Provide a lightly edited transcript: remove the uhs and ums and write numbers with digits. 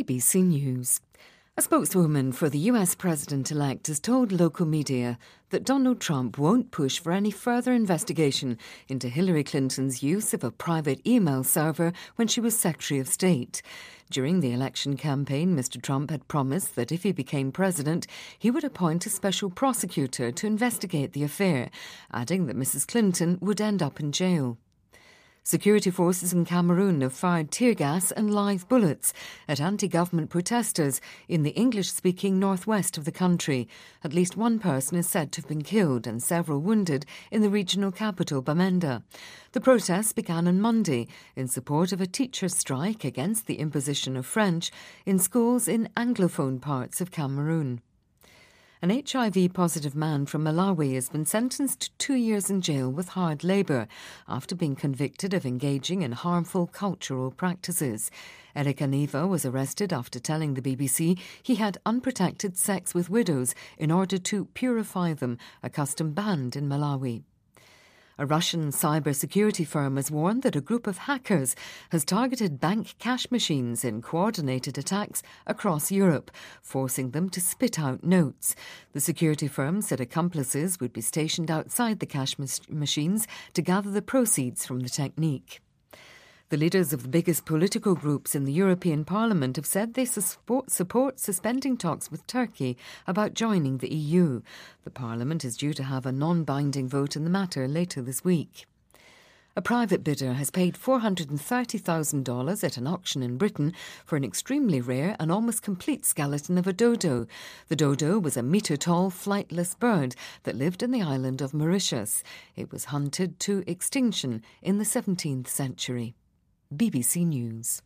BBC News. A spokeswoman for the US president-elect has told local media that Donald Trump won't push for any further investigation into Hillary Clinton's use of a private email server when she was Secretary of State. During the election campaign, Mr. Trump had promised that if he became president, he would appoint a special prosecutor to investigate the affair, adding that Mrs. Clinton would end up in jail. Security forces in Cameroon have fired tear gas and live bullets at anti-government protesters in the English-speaking northwest of the country. At least one person is said to have been killed and several wounded in the regional capital, Bamenda. The protests began on Monday in support of a teachers' strike against the imposition of French in schools in Anglophone parts of Cameroon. An HIV-positive man from Malawi has been sentenced to 2 years in jail with hard labour after being convicted of engaging in harmful cultural practices. Eric Aniva was arrested after telling the BBC he had unprotected sex with widows in order to purify them, a custom banned in Malawi. A Russian cybersecurity firm has warned that a group of hackers has targeted bank cash machines in coordinated attacks across Europe, forcing them to spit out notes. The security firm said accomplices would be stationed outside the cash machines to gather the proceeds from the technique. The leaders of the biggest political groups in the European Parliament have said they support suspending talks with Turkey about joining the EU. The Parliament is due to have a non-binding vote in the matter later this week. A private bidder has paid $430,000 at an auction in Britain for an extremely rare and almost complete skeleton of a dodo. The dodo was a metre-tall, flightless bird that lived in the island of Mauritius. It was hunted to extinction in the 17th century. BBC News.